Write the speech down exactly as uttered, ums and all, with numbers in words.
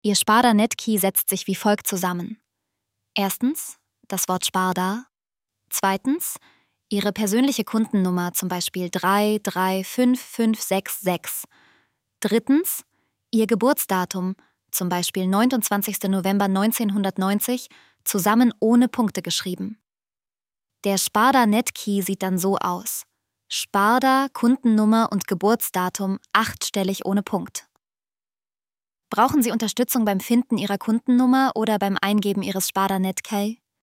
Ihr Sparda-Netkey setzt sich wie folgt zusammen. Erstens das Wort Sparda. Zweitens Ihre persönliche Kundennummer, zum Beispiel drei drei fünf fünf sechs sechs. Drittens Ihr Geburtsdatum, zum Beispiel neunundzwanzigster November neunzehnhundertneunzig, zusammen ohne Punkte geschrieben. Der Sparda-Netkey sieht dann so aus. Sparda, Kundennummer und Geburtsdatum achtstellig ohne Punkt. Brauchen Sie Unterstützung beim Finden Ihrer Kundennummer oder beim Eingeben Ihres Sparda-Netkey?